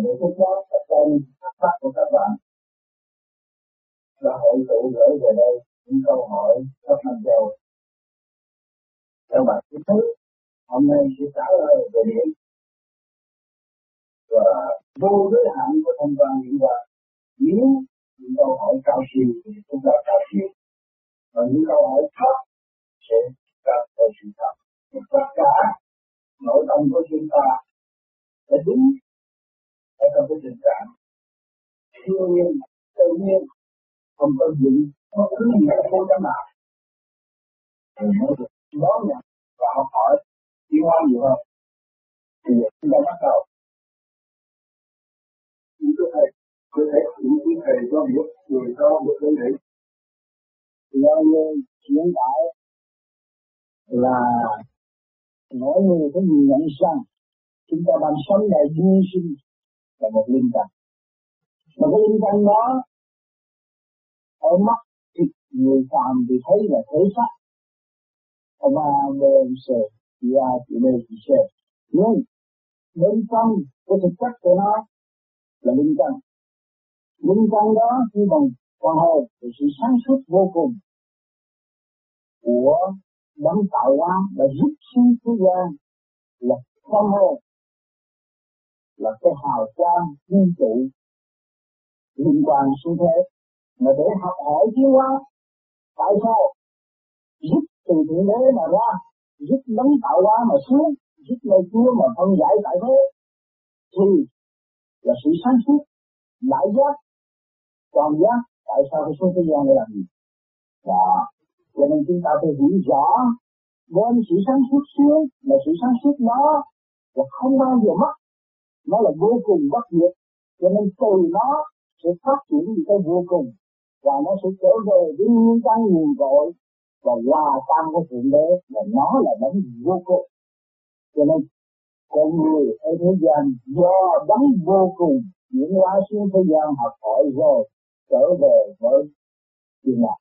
để lúc đó các con thắc mắc của các bạn là hội tụ gửi về đây những câu hỏi rất là giàu. Các bạn cứ thấy hôm nay sẽ trả lời về điểm và vô giới hạn của thông quan hiện qua. Nếu những câu hỏi cao siêu thì chúng ta cao siêu, và những câu hỏi thấp sẽ đạt tới sự thấp. Tất cả nội tâm của chúng ta sẽ đúng ở trong cái tình trạng thiên nhiên, tự nhiên, không có gì, không có gì là không có nào. Thì mới được đón nhận và học hỏi tiến hóa nhiều hơn. Thì chúng ta bắt đầu. Chúng tôi thấy những quý thầy có biết người có một vấn đề. Do như hiện tại là mỗi người có nhìn nhận rằng chúng ta đang sống là duy sinh là một linh căn. Mà cái linh căn đó ở mắt thì người phàm thì thấy là thể xác, mà bên sờ ra thì đây thì sờ, nhưng bên trong cái thực chất của nó là linh căn. Linh căn đó khi bằng quan hệ thì sự sáng suốt vô cùng của đấng tạo hóa đã giúp sinh thế gian là tâm hồn, là cái hào quang vũ trụ liên quan sinh thế, mà để học hỏi tiến hóa. Tại sao giúp từ thượng đế mà ra, giúp đấng tạo hóa mà xuống, giúp nơi Chúa mà phân giải tại thế, thì là sự sáng suốt đại giác toàn giác. Tại sao cái số thế gian để làm gì? Và cho nên chúng ta phải hiểu rõ bên sự sáng suốt xuống là sự sáng suốt đó là không bao giờ mất, nó là vô cùng bất diệt. Cho nên từ nó sẽ phát triển những cái vô cùng, và nó sẽ trở về với nguyên căn nguồn cội và hòa tan với thượng đế, và nó là đấng vô cùng. Cho nên con người ở thế gian do đấng vô cùng chuyển hóa xuống thế gian học hỏi rồi trở về với thiên lạc,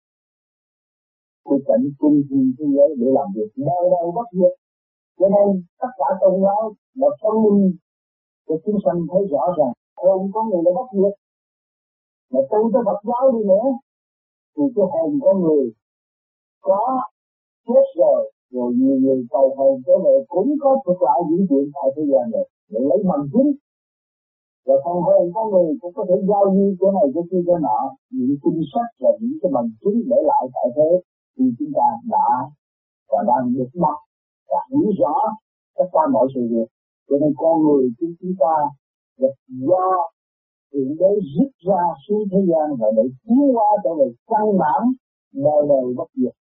cái cảnh kinh thiên thế giới để làm việc đời đời bất diệt. Cho nên tất cả tôn giáo là phân minh cho chúng sanh thấy rõ ràng hồn con người là bất diệt. Mà tu cho Phật giáo đi nữa thì cái hồn con người có chết rồi nhiều người cầu hồn trở về cũng có thực lại những chuyện tại thế gian này để lấy bằng chứng. Và phần hồn con người cũng có thể giao lưu chỗ này chỗ kia chỗ nọ, những kinh sách và những cái bằng chứng để lại tại thế thì chúng ta đã và đang được đọc và hiểu rõ tất cả mọi sự việc. Cho nên con người chúng ta được do Thượng Đế rút ra xuống thế gian và để tiến hóa trở về căn bản đời đời bất diệt.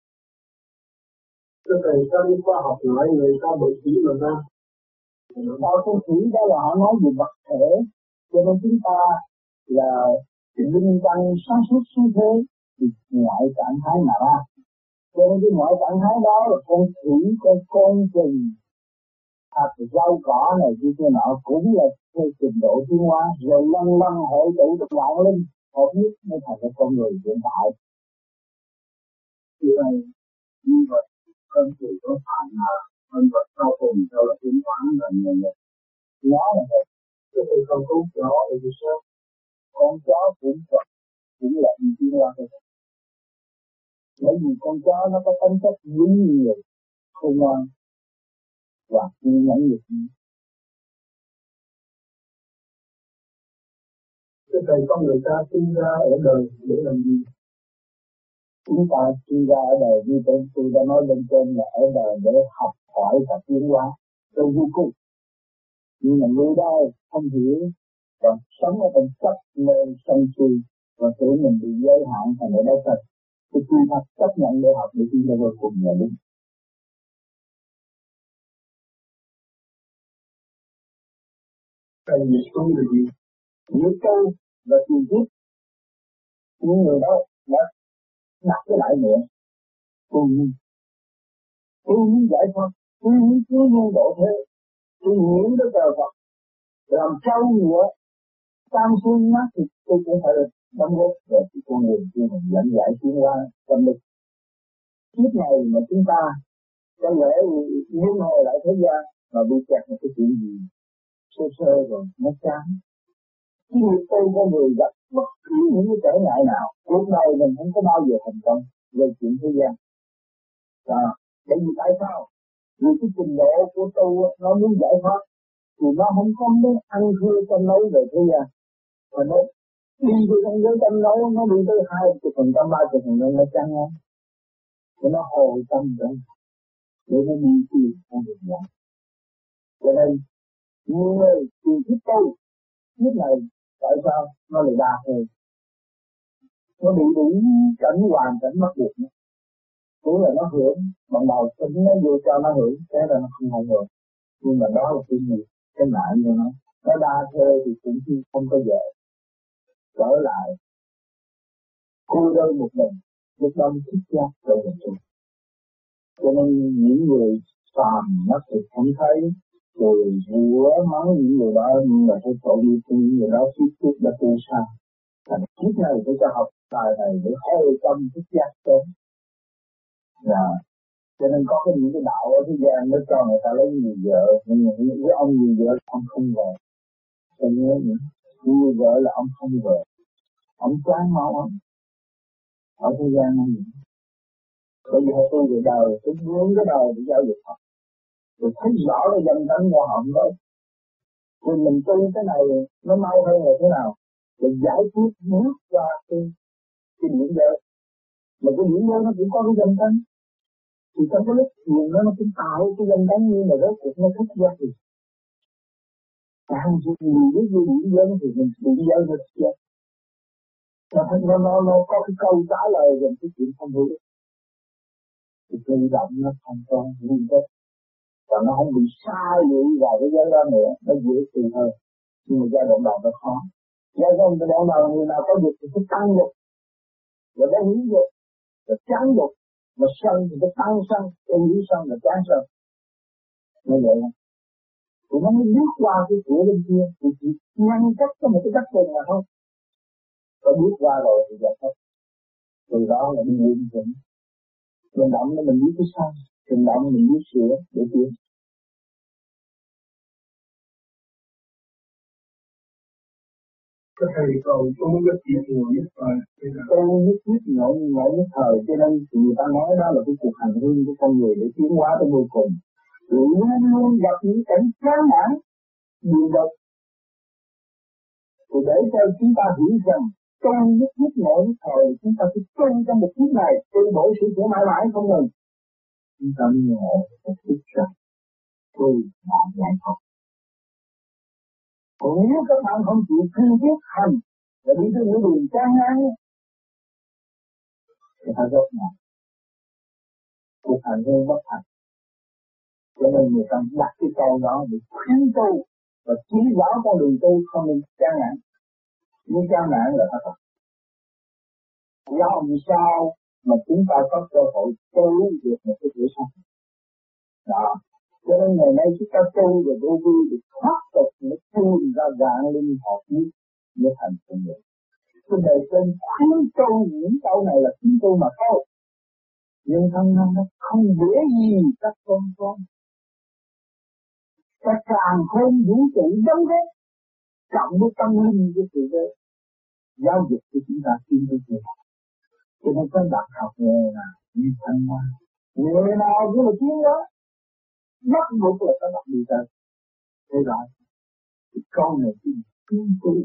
Thưa thầy, sao đi khoa học nói người ta bởi chỉ mà ra? Sau cái chỉ đó là họ nói về vật thể, cho nên chúng ta là linh căn sáng suốt xuống thế thì ngoại trạng thái mà ra. Cho nên cái ngoại trạng thái đó là con khỉ, con côn trùng, rau cỏ này kia nọ cũng là theo trình độ tiến hóa, rồi lần lần hội tụ được vạn linh hợp nhất mới thành cái con người hiện tại. Như vậy, như vậy, con người có phải là con vật sau cùng theo là tiến hóa là nhiều nhất. Nó là vậy. Cái từ con cứu chó ở dưới sớm, con chó cũng là tiến hóa thôi. Bởi vì con chó nó có tính chất đúng nhiều, khôn ngoan và kiên nhẫn được. Cái thầy con người ta sinh ra ở đời để làm gì? Chúng ta sinh ra ở đời như tôi đã nói bên trên là ở đời để học hỏi và tiến hóa trong vô cùng. Nhưng mà người đây không hiểu và sống ở trong chấp mê sân si và tưởng mình bị giới hạn thành ở đây thật. Thì khi ta chấp nhận để học để tiến ra vô cùng là đúng. Thầy nhiệt tu là gì? Nhiệt tu là truyền thuyết. Những người đó đã đặt cái đại niệm tu nhiên giải thoát, tu nhiên độ thế, tu nhiên đó trời Phật, làm trâu ngựa, tam xương mát thì tôi cũng phải đóng góp về cái con người của mình dẫn giải tiến hóa tâm linh. Kiếp này mà chúng ta có lẽ liên hệ lại thế gian mà bị kẹt một cái chuyện gì sơ sơ rồi nó chán. Khi nghiệp tu con người gặp bất cứ những cái trở ngại nào, cuộc đời mình không có bao giờ thành công về chuyện thế gian. Bởi vì tại sao? Vì cái trình độ của tu nó muốn giải thoát thì nó không có muốn ăn thua tranh đấu về thế gian, mà nó đi vô trong giới tranh đấu, nó đi tới 20%, 30% nó chăng không? Thì nó hồi tâm rồi để nó đi tìm con đường này. Cho nên nhiều người tìm thích tu lúc này tại sao nó lại đa hơn? Nó bị đủ cảnh hoàn cảnh bắt buộc nữa. Cũng là nó hưởng, bằng đầu tính nó vô cho nó hưởng, thế là nó không hưởng được. Nhưng mà đó là cái gì? Cái nạn cho nó đa thuê thì cũng không có dễ. Trở lại, cô đơn một mình, lúc đông thích giác rồi một mình. Cho nên những người phàm nó thì không thấy, rồi rủa mắng những người đó, nhưng mà cái tội nghiệp của những người đó tiếp đã tu sao. Thành kiếp này tôi cho học bài này để hồi tâm thích giác sớm. Cho nên có những cái đạo ở thế gian nó cho người ta lấy nhiều vợ, nhưng mà với ông nhiều vợ ông không vợ. Cho nhớ nữa, nhiều vợ là ông không vợ. Ông chán máu ông. Ở thế gian này. Bởi vì họ tu về đời, tôi muốn cái đời để giáo dục họ. Rồi thấy rõ cái dân tánh của họ không đó. Rồi mình tu cái này nó mau hơn là thế nào? Để giải quyết bước qua cái điểm giới. Mà cái điểm giới nó cũng có cái dân tánh. Thì trong cái lúc thiền nó cũng tạo cái dân tánh, nhưng mà rốt cuộc nó thích giác gì? Càng nhiều cái điểm giới thì mình điểm giới nó thích giác. Nó có cái câu trả lời về cái chuyện không hiểu. Thì tự động nó thành công nguyên chất. Và nó không bị sai lụy vào cái giới đó nữa, nó dễ tìm hơn. Nhưng mà giai đoạn đầu nó khó. Giai đoạn đầu người nào có dục thì phải tăng dục, rồi nó hủy dục, rồi chán dục, mà sân thì phải tăng sân, em nghĩ sân là chán sân. Như vậy không? Thì nó mới bước qua cái cửa bên kia, thì chỉ ngăn cách có một cái đất rừng mà thôi. Rồi bước qua rồi thì giải thoát. Từ đó là đi lên vững. Mình động là mình biết cái sao, mình động mình biết sửa để tiến. Cái thầy cầu tôi muốn biết chuyện nhiều nhất rồi. Tôi nhất ngộ nhất thời, cho nên người ta nói đó là cái cuộc hành hương của con người để tiến hóa tới vô cùng. Luôn luôn gặp những cảnh chán nản, buồn bực. Thì để cho chúng ta hiểu rằng trong nhất ngộ nhất thời chúng ta phải tu trong một kiếp này, tu bổ sự của mãi mãi không ngừng. Chúng ta mới ngộ một kiếp rằng tôi đã giải thoát. Còn nếu các bạn không chịu cương quyết hành và đi tới những đường chán ngán thì phải rốt ngạc. Cuộc hành hương bất thành. Cho nên người ta đặt cái câu đó để khuyến tu và chỉ rõ con đường tu không nên chán nản. Nhưng chán nản là thất bại. Do vì sao mà chúng ta có cơ hội tu được một cái tuổi sống. Đó. Cho nên ngày nay chúng ta tu và vô vi được thoát tục nó tìm ra dạng linh hoạt nhất để thành công được. Cái đời trên khuyến tu những câu này là khuyến tu mà thôi. Nhưng thân nó không dễ gì các con. Các càng khôn vũ trụ đóng góp cộng với tâm linh của sự đời giáo dục cho chúng ta tin được nhiều. Cho nên các bạn học nghề nào như thanh hoa, nghề nào cũng là tiếng đó, bắt buộc là các bạn đi tới. Thế rồi, cái con này thì kiên trì.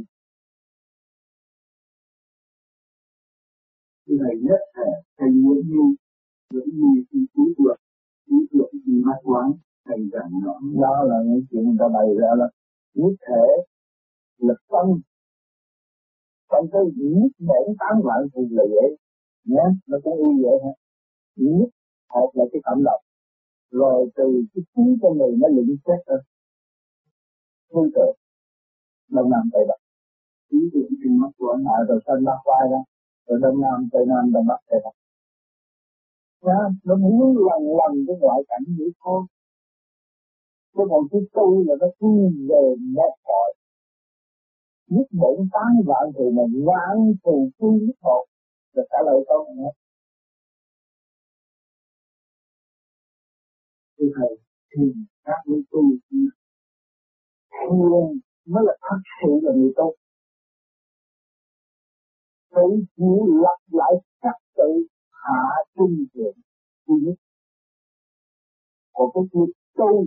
Cái này nhất là thầy muốn như thì cứu được thì mắc quán thầy rằng đó là những chuyện người ta bày ra là nhất thể là tâm. Trong cái nhất bổn tán vạn thì là dễ nhé, nó cũng y vậy hả? Nhất một là cái cảm động, rồi từ cái trí con người nó lĩnh xét ra phương tượng đông nam tây bắc, trí tưởng trên mắt của anh lại rồi sân bắc vai ra, rồi đông nam tây nam đông bắc tây bắc. Nó muốn lần cái ngoại cảnh vậy thôi. Chứ còn cái tu là nó quy về một cõi. Nhất bổn tán vạn thì là vạn từ quy nhất một, là trả lời câu này. Thưa thầy, thì các vị tu Thiền mới là thật sự là người tốt. Phải chịu lập lại trật tự hạ trung thượng duy nhất. Còn cái việc tu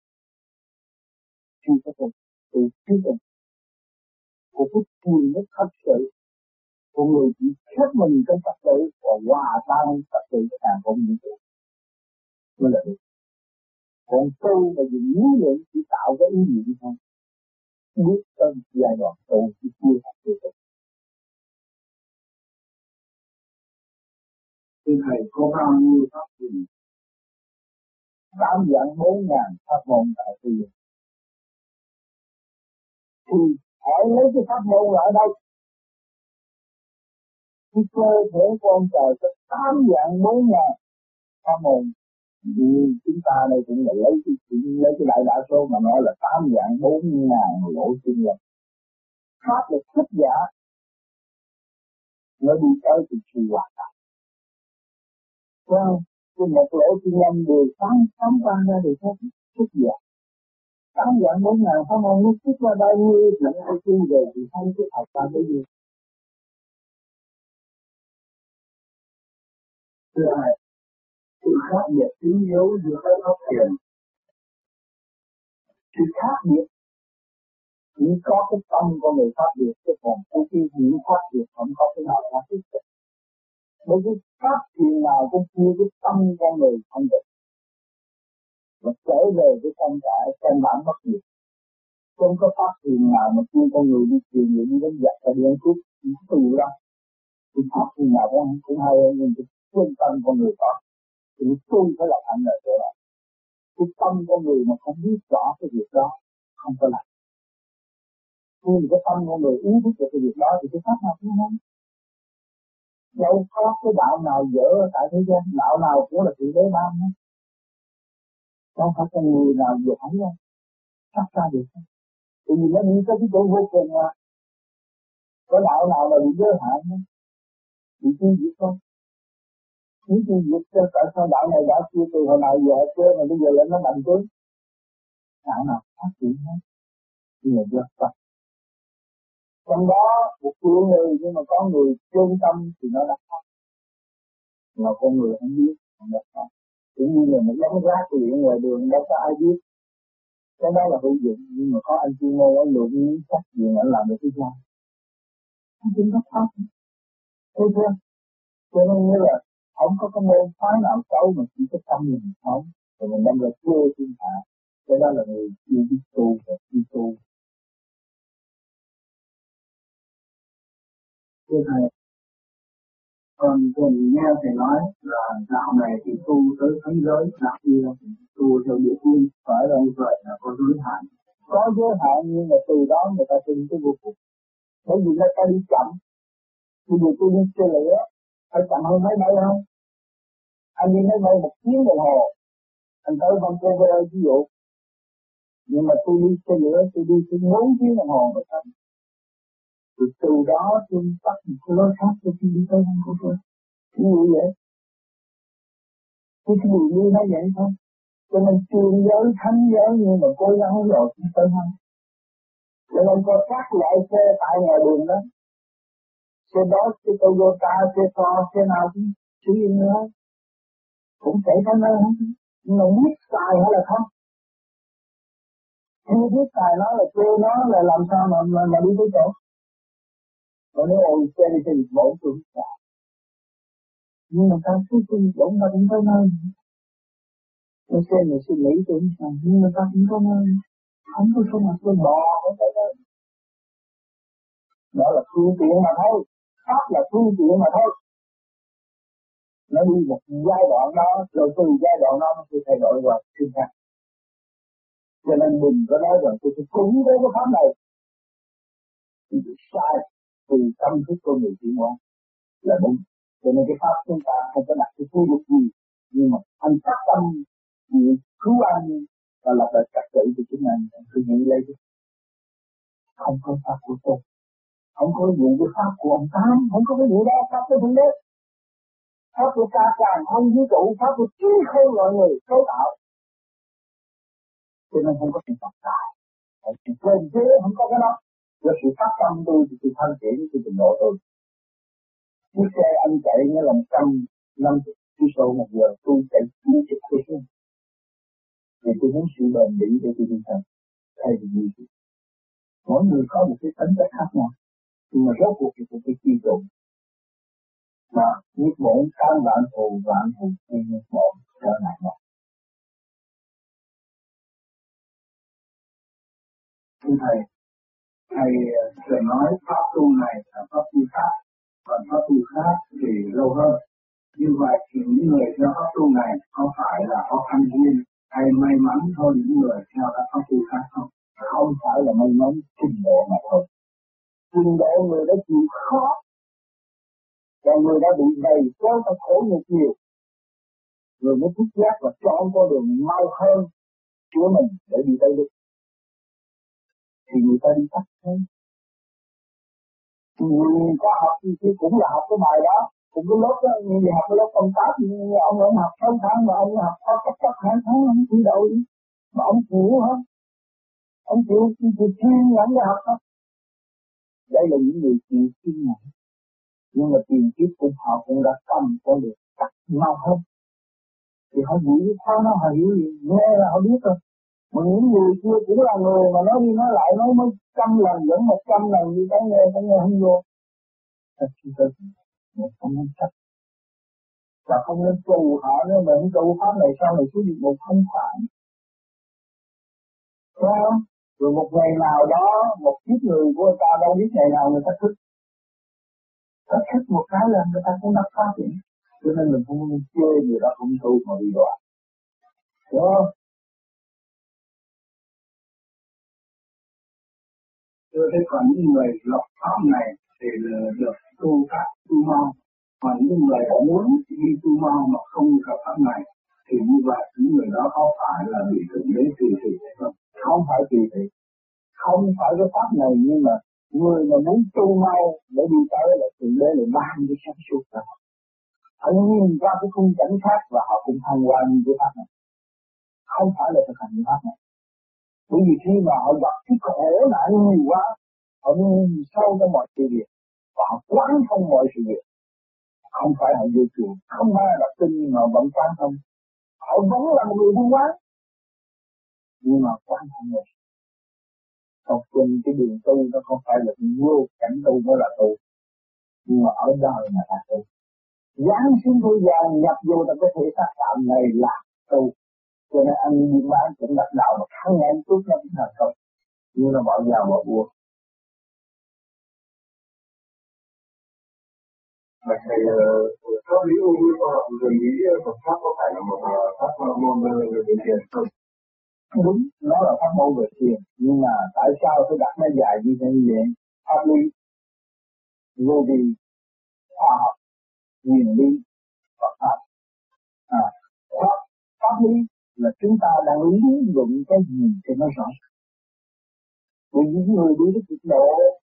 chưa có tu, tu chưa tu. Còn cái thiền mới thật sự. Con người chỉ khép mình trong trật tự và hòa tan trật tự của càng không những thế. Mới là được. Còn tu là dùng lý luận chỉ tạo cái ý niệm thôi. Bước tới giai đoạn tu thì chưa thật sự được. Thưa Thầy, có bao nhiêu pháp gì? 8.400.000 pháp môn tại thế giới. Thì hỏi lấy cái pháp môn là ở đâu? Cái cơ thể con trời có 8.400.000 pháp môn. Chúng ta đây cũng là lấy cái đại đa số mà nói là 8.400.000 lỗ chân lông. Pháp là thích giả, nó đi tới thì sự hoạt động. Well, cái một lỗ chân lông đều sáng qua ra được hết thích giả. 8.400.000 pháp môn nó thích ra bao nhiêu thì ai tu về thì không có thật ra cái gì. Thưa Thầy, sự khác biệt chính yếu giữa các pháp thiền. Sự khác biệt chỉ có cái tâm của người pháp biệt, chứ còn cái hiểu pháp biệt không có cái nào khác hết. Bởi vì pháp thiền nào cũng chia cái tâm con người không được. Và trở về cái tâm cả căn bản bất diệt. Không có pháp thiền nào mà chia con người đi thiền như đi đến giặc và đi ăn cướp, không có gì đâu. Thì pháp thiền nào cũng hay hơn, nhưng cái chân tâm con người có. Thì tu phải là thành lợi chỗ đó. Cái tâm con người mà không biết rõ cái việc đó, không có làm. Khi cái tâm con người ý thức được cái việc đó thì cái pháp nào cũng không. Đâu có cái đạo nào dở tại thế gian, đạo nào cũng là sự đế ban hết. Không phải con người nào vừa thấy đâu, chắc ra được không? Tại vì nó đi tới cái chỗ vô cùng mà. Có đạo nào mà bị giới hạn không? Bị tiêu diệt không? Nếu tiêu diệt cho tại sao đạo này đạo kia từ hồi nào giờ chơi mà bây giờ lại nó mạnh tướng? Đạo nào phát triển hết? Như là do Phật. Trong đó một triệu người nhưng mà có người chuyên tâm thì nó là khác. Mà con người không biết, không được không. Cũng như là một đống rác luyện ngoài đường đâu có ai biết. Cái đó là hữu dụng, nhưng mà có anh chuyên môn ở lượng miếng sách gì mà làm được cái gì. Không chính thức pháp. Thấy chưa? Cho nên như là không có cái môn phái nào xấu mà chỉ có tâm mình sống. Rồi mình đem ra chê thiên hạ. Cái đó là người chưa biết tu và chưa tu. Thưa Thầy, còn nghe Thầy nói là đạo này thì tu tới thánh giới, đạo kia tu theo địa phương, phải là như vậy là có giới hạn. Có giới hạn nhưng mà từ đó người ta tin cái vô cùng. Bởi vì người ta đi chậm. Bây giờ tôi đi xe lửa, phải chậm hơn máy bay không? Anh đi máy bay 1 tiếng đồng hồ, anh tới Vancouver ví dụ. Nhưng mà tôi đi xe lửa, tôi đi tới 4 tiếng đồng hồ rồi thôi. Rồi từ đó tôi bắt một cái lối khác tôi đi tới Vancouver. Ví dụ vậy. Cái người đi nó vậy thôi. Cho nên chuyên giới, thánh giới nhưng mà cố gắng rồi cũng tới hơn. Cho nên có các loại xe tại ngoài đường đó. Xe đó, xe Toyota, xe Ford, xe nào cũng sử dụng nữa. Cũng chạy tới nơi hết. Nhưng mà biết xài hay là không? Chưa biết xài nó là chơi nó là làm sao mà đi tới chỗ. Còn nếu ôi xe đi xe dịch vụ tôi biết xài. Nhưng mà ta cứ xe dịch vụ ta cũng tới nơi. Tôi xe người suy nghĩ tôi biết xài. Nhưng mà ta cũng tới nơi. Không có số mặt tôi bò không tới nơi. Đó là phương tiện mà thôi. Pháp là phương tiện mà thôi. Nó đi một giai đoạn đó, rồi từ giai đoạn đó nó sẽ thay đổi và sinh khác. Cho nên mình có nói rằng tôi sẽ cúng với cái pháp này. Thì bị sai từ tâm thức của người tiến hóa là đúng. Cho nên cái pháp chúng ta không có đặt cái quy luật gì, nhưng mà anh phát tâm chịu cứu an và lập lại trật tự của chúng anh cứ nghĩ lấy cái không có pháp của tôi, không có vụ cái pháp của ông Tám, không có cái vụ đó pháp của thượng đế, pháp của ca càng không vũ trụ, pháp của chính không mọi người cấu tạo. Cho nên không có sự Phật tài, Thì cơm chế không có cái đó. Do sự phát tâm tôi thì tôi thanh triển tôi trình độ tôi. Chiếc xe anh chạy nó làm 150 km một giờ, tôi chạy 90 km. Thì tôi muốn sự bền bỉ để tôi đi thành. Thay vì gì? Mỗi người có một cái tính cách khác nhau. Nhưng mà rốt cuộc thì cũng phải chi trụ. Mà nhiệt bổn can vạn thù thì nhiệt bổn trở lại một. Thưa Thầy thường nói pháp tu này là pháp tu khác, còn pháp tu khác thì lâu hơn. Như vậy thì những người theo pháp tu này có phải là có căn duyên hay may mắn hơn những người theo các pháp tu khác không? Không phải là may mắn, trình độ mà thôi. Trình độ người đã chịu khó, và người đã bị đầy kéo ta khổ nhục nhiều. Người mới thức giác và chọn con đường mau hơn của mình để đi tới đích. Thì người ta đi tắt thôi. Người có học thì cũng là học cái bài đó, cũng cái lớp đó, nhưng vì học cái lớp công tác, nhưng ông học 6 tháng mà ông học có cấp 2 tháng ông chỉ đâu đi. Mà ông chịu hả? Ông chịu chuyên nhận để học đó. Đây là những người chịu chuyên nhận. Nhưng mà tiền kiếp cũng họ cũng đã cầm con đường tắt mau hơn. Thì họ hiểu sao nó họ hiểu gì, nghe là họ biết rồi. Mà những người kia cũng là người mà nói đi nói lại nói mới 100 lần vẫn 100 lần như cái nghe không vô. Thật sự mình không nên chấp. Và không nên trù họ nữa, mà những câu pháp này sau này xuống địa ngục không phải. Đúng không? Rồi một ngày nào đó, một kiếp người của người ta đâu biết ngày nào người ta thức. Ta thức một cái là người ta cũng đắc pháp vậy. Cho nên mình không nên chơi người đó không tu mà bị đọa. Đúng không? Tôi thấy còn những người lập pháp này thì được tu pháp tu mau. Còn những người họ muốn đi tu mau mà không gặp pháp này thì như vậy những người đó có phải là bị thượng đế trì thị hay không? Không phải trì thị, không phải cái pháp này, nhưng mà người mà muốn tu mau để đi tới là thượng đế lại ban cái sáng suốt đó. Họ nhìn qua cái khung cảnh khác và họ cũng tham quan những cái pháp này, không phải là thực hành những pháp này. Bởi vì khi mà họ gặp cái khổ nạn nhiều quá, họ nhìn sâu trong mọi sự việc và họ quán thông mọi sự việc. Không phải họ vô chùa, không phải là tin mà vẫn quán thông. Họ vẫn là một người buôn bán, nhưng mà quán thông rồi. Học trên cái đường tu nó không phải là vô cảnh tu mới là tu, nhưng mà ở đời mà là tu. Giáng sinh thế gian nhập vô trong cái thể xác tạm này là tu. Cho nên anh buôn bán cũng đặt đạo mà kháng ngén chút nó cũng thành công, nhưng nó bỏ vào bỏ buộc. Mà thầy pháp lý ưu như khoa học rồi nghĩ Phật pháp có phải là một pháp môn về thiền không? Đúng, nó là pháp môn về thiền, nhưng mà tại sao tôi đặt nó dài như thế vậy? Pháp lý, vô vi, khoa học, nguyên lý, Phật pháp. Pháp lý là chúng ta đang lý luận cái gì cho nó rõ. Vì những người đi đến cực độ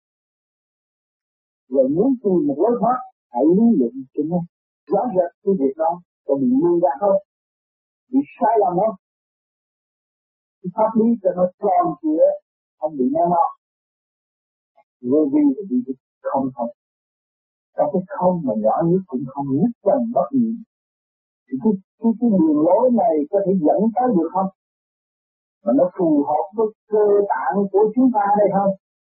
rồi muốn tìm một lối thoát, hãy lý luận cho nó rõ rệt cái việc đó, còn bị lưu ra không, bị sai lầm không. Cái pháp lý cho nó tròn trịa, không bị ném móc. Vô vi thì đi cái không không. Trong cái không mà nhỏ nhất cũng không, nhất trần bất nhị. Thì cái đường lối này có thể dẫn tới được không? Mà nó phù hợp với cơ tạng của chúng ta đây không?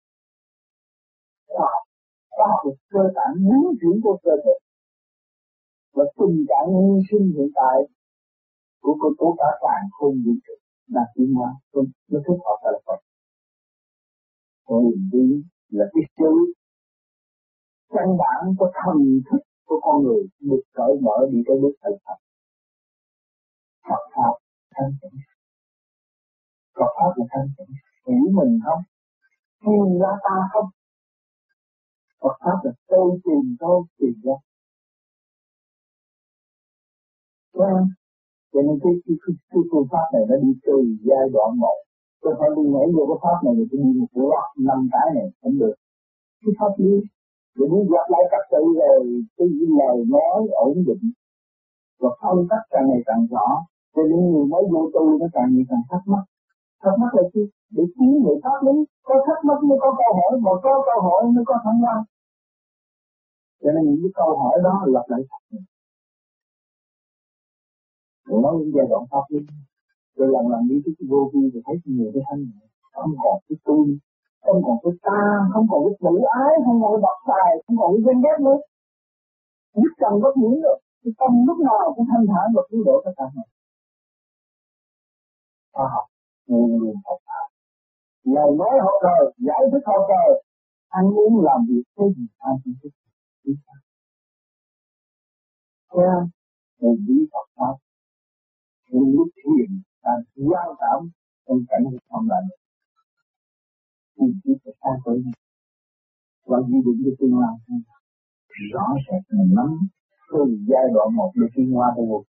Khoa học là cơ tạng biến chuyển của cơ thể. Và tình trạng nhân sinh hiện tại của cả càng không vũ trụ là tiến hóa, nó thích hợp là Phật. Còn đi là cái sự căn bản của thần thức của con người được cởi mở đi tới bước thành Phật. Phật pháp thanh tịnh, Phật pháp là thanh tịnh, hiểu mình không, tìm ra ta không. Phật pháp là tôi tìm ra. Cho nên cái phương pháp này nó đi từ giai đoạn 1. Tôi phải đi nhảy vô cái pháp này thì tôi đi một loạt 5 cái này không được. Cái pháp lý để đi gặp lại các tự rồi cái lời nói ổn định và phân tích càng ngày càng rõ. Cho nên người mới vô tu nó càng ngày càng thắc mắc. Thắc mắc là chi? Để tiến về pháp lý. Có thắc mắc mới có câu hỏi, mà có câu hỏi mới có thăng hoa. Cho nên những cái câu hỏi đó lặp lại thật. Rồi nói những giai đoạn pháp lý. Rồi lần đi cái vô vi thì thấy nhiều cái thanh nhẹ. Không còn cái tôi, không còn cái ta, không còn cái tự ái, không còn cái bậc tài, không còn cái ghen ghét nữa. Nhất cần bất nhiễm rồi. Cái tâm lúc nào cũng thanh thản và cứu độ tất cả mọi người. Khoa học, nguồn nguồn học đạo. Lời nói học đời, giải thích học đời, ăn uống làm việc cái gì ăn cũng thích. Nghe, người đi Phật Pháp, người lúc thiền, đang quan cảm trong cảnh của tâm lại. Thì chỉ phải xa tới nhau. Và dự định cho tương lai hay rõ rệt mình nắm từ giai đoạn một để tiến hóa tới vô.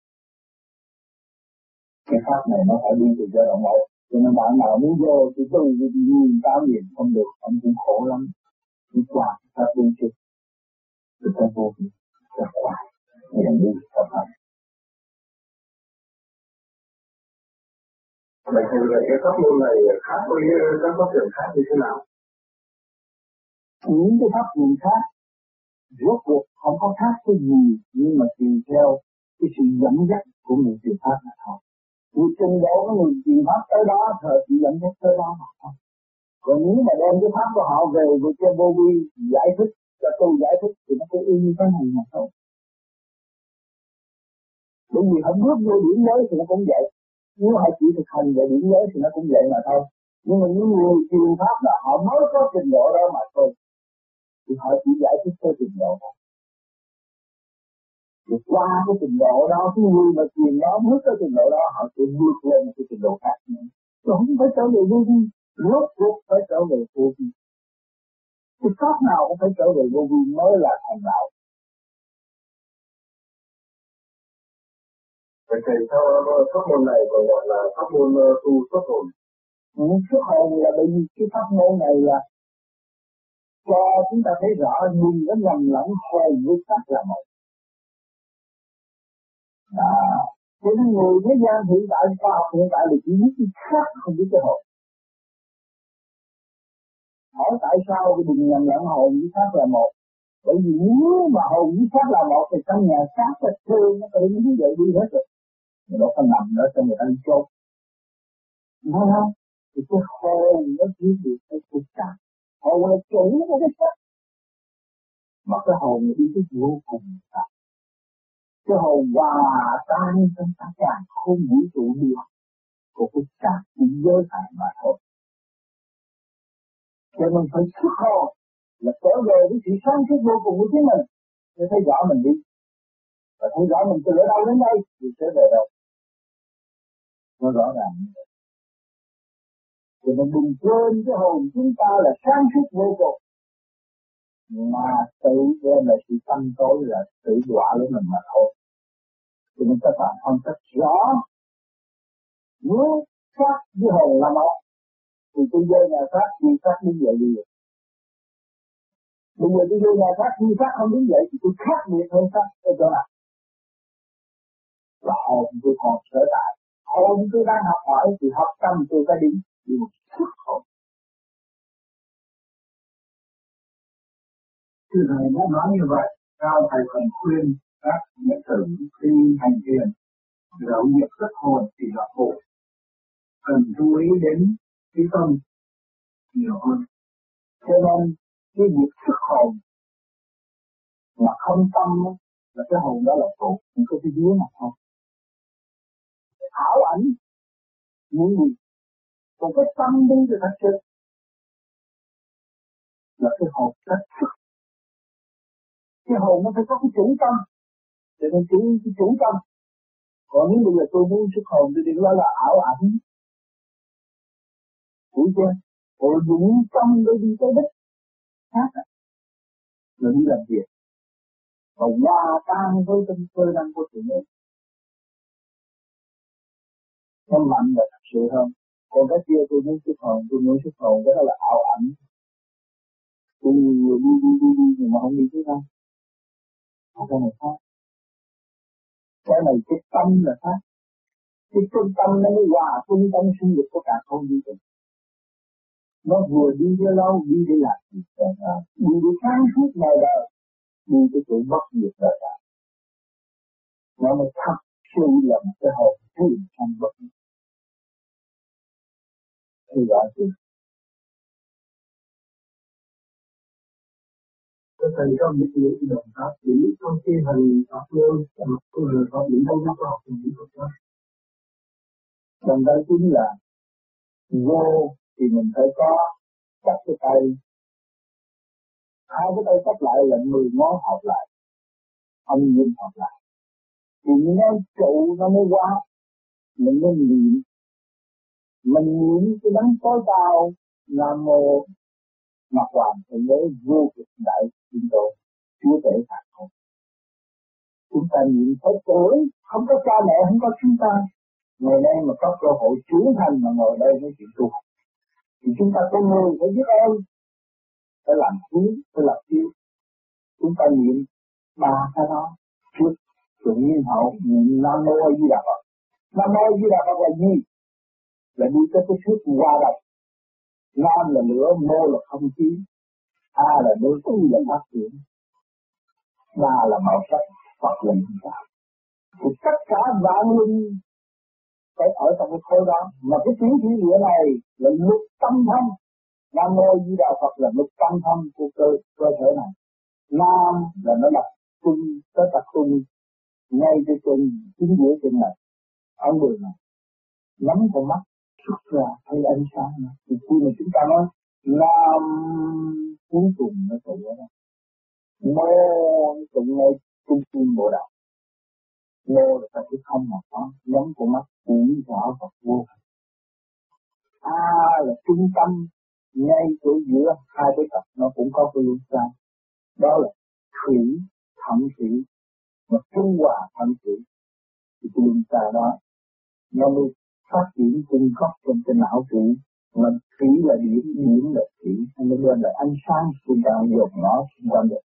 Cái pháp này nó phải đi từ giai đoạn một. Cho nên bạn nào muốn vô thì tu nhiên tám gì không được, ông cũng khổ lắm. Đi qua pháp đi trước, thì ta vô thì rất khoái, nhận đi tập hành. Vậy thì cái pháp môn này khác với các pháp thiền khác như thế nào? Những cái pháp thiền khác rốt cuộc không có khác cái gì, nhưng mà tùy theo cái sự dẫn dắt của người truyền pháp là thôi. Người trình độ của người truyền pháp tới đó, thời sự dẫn dắt tới đó mà thôi. Còn nếu mà đem cái pháp của họ về với cho vô vi giải thích, cho tôi giải thích thì nó cũng y như thế này mà thôi. Bởi vì họ bước vô điểm giới thì nó cũng vậy. Nếu họ chỉ thực hành về điểm giới thì nó cũng vậy mà thôi. Nhưng mà những người truyền pháp là họ mới có trình độ đó mà thôi. Thì họ chỉ giải thích tới trình độ đó. Thì qua cái trình độ đó, cái người mà truyền đó bước tới trình độ đó, họ sẽ vượt lên một cái trình độ khác nữa. Chứ không phải trở về vô vi, rốt cuộc phải trở về vô vi. Cái pháp nào cũng phải trở về vô vi mới là thành đạo. Vậy thì theo pháp môn này còn gọi là pháp môn tu xuất hồn. Xuất hồn là bởi vì cái pháp môn này là cho chúng ta thấy rõ đừng có nhầm lẫn hồn với pháp là một. Cho nên người thế gian hiện tại, khoa học hiện tại là chỉ biết cái khác không biết cái hồn. Hỏi tại sao cái đừng nhầm lẫn hồn với pháp là một? Bởi vì nếu mà hồn với pháp là một thì trong nhà xác và thương nó có những vậy đi hết rồi. Người đó phải nằm đó cho người ta đi chôn. Đúng không? Thì cái hồn nó chỉ được cái xác. Hồn là chủ của cái xác. Mà cái hồn đi cái vô cùng xác. Cái hồn hòa tan trong tất cả không vũ trụ được của cái xác chỉ giới hạn mà thôi. Cho nên phải xuất hồn là trở về với sự sáng suốt vô cùng của chính mình để thấy rõ mình đi. Và thấy rõ mình từ ở đâu đến đây thì sẽ về đâu. Nó rõ ràng. Cho nên đừng quên cái hồn chúng ta là sáng suốt vô cùng. Mà tự đem lại sự tâm tối là tự đọa lấy mình mà thôi. Cho nên các bạn phân tích rõ. Nếu xác với hồn là một thì tôi vô nhà xác khi xác đứng dậy đi được. Bây giờ tôi vô nhà xác khi xác không đứng dậy thì tôi khác biệt hơn xác ở chỗ nào? Là hồn tôi còn sở tại. Hồn tôi đang học hỏi thì học tâm tôi phải đi một xuất hồn. Từ này nó nói như vậy, cao thầy còn khuyên các đệ tử khi hành thiền dấu nghiệp xuất hồn thì là khổ. Cần chú ý đến cái tâm nhiều hơn. Cho nên cái việc xuất hồn mà không tâm là cái hồn đó là khổ, không có cái dưới mà thôi. Ảo ảnh những gì, còn cái tâm đi thì thật sự là cái hồn rất xuất. Cái hồn nó phải có cái chủ tâm, để mình chú ý cái chủ tâm. Còn nếu bây giờ tôi muốn xuất hồn thì đừng nói là ảo ảnh. Hiểu chưa? Rồi dùng tâm để đi tới đích khác rồi đi làm việc và hòa tan với tâm cơ năng của tự nhiên. Nó mạnh và thật sự hơn. Còn cái kia tôi muốn xuất hồn, cái đó là ảo ảnh. Tôi đi nhưng mà không đi tới đâu. Cái này khác. Cái này cái tâm là khác. Cái trung tâm nó mới hòa trung tâm sinh lực của cả không vũ trụ. Nó vừa đi với lâu, đi để làm gì đi để sáng suốt đời đời, đi cái chỗ bất diệt đời đời. Nó mới thật sự là một cái hồn thiền trong bất diệt. Thì rõ chưa? Cái thầy có biết những động tác chỉ trong khi hành pháp luôn, người có những công tác học những động tác. Động tác chính là vô thì mình phải có chắc cái tay, hai cái tay chắc lại là 10 ngón hợp lại, âm dương hợp lại, thì nó trụ nó mới qua, mình mới niệm, mình niệm cái đấng tối cao Nam Mô Ngọc Hoàng Thượng Đế vô cực đại thiên độ chúa tể cả không. Chúng ta niệm tới tuổi, không có cha mẹ, không có chúng ta, ngày nay mà có cơ hội trưởng thành mà ngồi đây nói chuyện tu học, thì chúng ta có người phải biết ơn, phải làm hiếu, phải làm yêu. Chúng ta niệm ba cái đó trước, rồi nhiên hậu niệm Nam Mô A Di Đà Phật. Nam Mô A Di Đà Phật là gì? Là đi tới cái thuyết hòa đồng. Nam là lửa, mô là không khí, A là đối tư là phát triển, ba là màu sắc, Phật là nhân tạo. Thì tất cả vạn linh phải ở trong cái khối đó. Mà cái tiếng thủy địa này là lục tâm thông. Nam Mô Di Đà Phật là lục tâm thông của cơ thể này. Nam là nó đặt trung, tới tập trung ngay cái chân chính giữa chân này, ở đường này, nhắm con mắt xuất ra thấy ánh sáng này. Thì khi mà chúng ta nói Nam cuối cùng nó tụng ở đó, Mô tụng ngay trung tâm bộ đạo. Mô là cái không mà có, nhắm con mắt chỉ rõ Phật vô. A là trung tâm, ngay chỗ giữa hai cái cặp nó cũng có cái luân xa. Đó là thủy, thẩm thủy, mà trung hòa thẩm thủy. Thì cái luân xa đó nó mới phát triển cung cấp trong cái não thủy. Mà thủy là điểm, điểm là thủy, nó lên là ánh sáng xung quanh dột nó xung quanh được.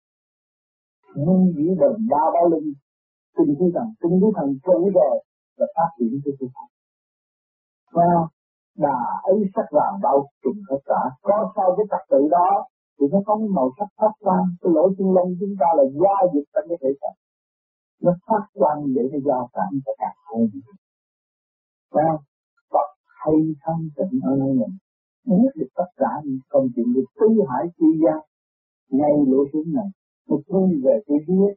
Nhưng dĩ đồng ba báo linh, tinh khí thần trụ rồi là phát triển cái sự thật. Và đà ấy sắc vàng bao trùm hết cả. Có sau cái trật tự đó thì nó có màu sắc phát quang. Cái lỗ chân lông chúng ta là gia dịch trong cái thể chất, nó phát quang để nó gia cảm cho cả không. Và Phật hay thanh tịnh ở nơi mình, biết được tất cả những công chuyện được tứ hải chi gian ngay lỗ xuống này, nó quy về cái viết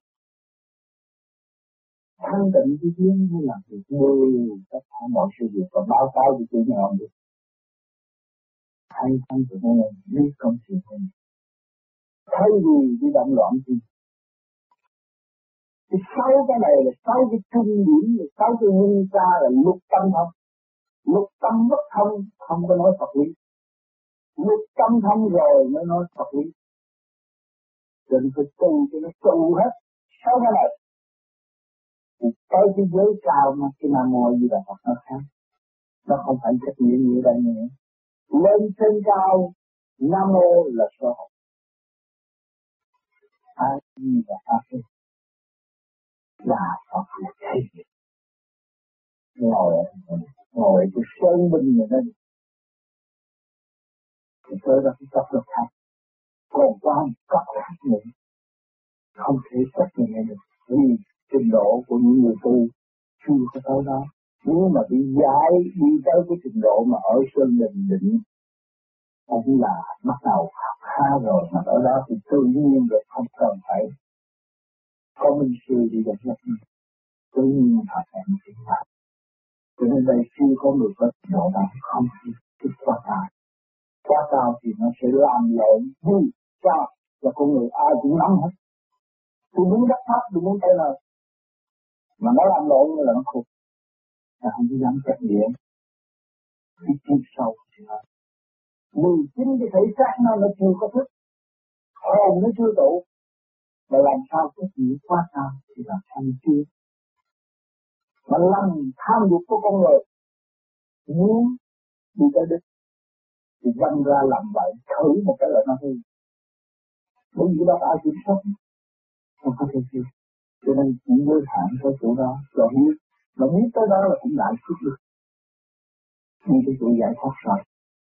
thanh tịnh cái viết mới làm việc đều tất cả mọi sự việc và báo cáo cho chủ nhà ông được. Hay thanh tịnh ở nơi biết công chuyện của mình, thay vì đi động loạn gì. Cái sáu cái này là sáu cái trung điểm, là sáu cái nguyên ca là lục tâm thông. Lục tâm bất thông, không có nói Phật lý. Lục tâm thông rồi mới nói Phật lý. Rồi phải tu cho nó tu hết sáu cái này. Thì tới cái giới cao mà cái Nam Mô Di Đà Phật nó khác. Nó không phải trách nhiệm như đây nữa. Lên trên cao, Nam Mô là số hồn. A Di Đà Phật là Phật là thế. Ngồi cái sơn bình này đây. Thì tôi đã cái cấp được khác. Còn qua một cấp khác nữa, không thể chấp nhận được. Vì trình độ của những người tu chưa có tới đó. Nếu mà bị giải đi tới cái trình độ mà ở sơn định cũng là bắt đầu học khá rồi, mà ở đó thì tự nhiên rồi không cần phải có minh sư đi được nhất. Tự nhiên học hành chính là. Cho nên đây chưa có người có trình độ đó không thích quá cao. Quá cao thì nó sẽ làm lộn vui sao là con người ai cũng nắm hết. Tôi muốn đắp thấp, tôi muốn tay nào mà nó làm lộn là nó khục, là không có dám trách nhiệm. Cái chiếc sâu thì nó 19 cái thể xác nó chưa có thức, hồn nó chưa đủ, mà làm sao có gì quá cao thì làm sao chưa. Mà lòng tham dục của con người muốn đi tới đích thì dâng ra làm vậy, thử một cái là nó hư. Bởi vì đó ai kiểm soát không có thể chịu. Cho nên chỉ giới hạn cái chỗ đó cho biết mà biết tới đó là cũng đại phước được. Đi cái sự giải thoát rồi.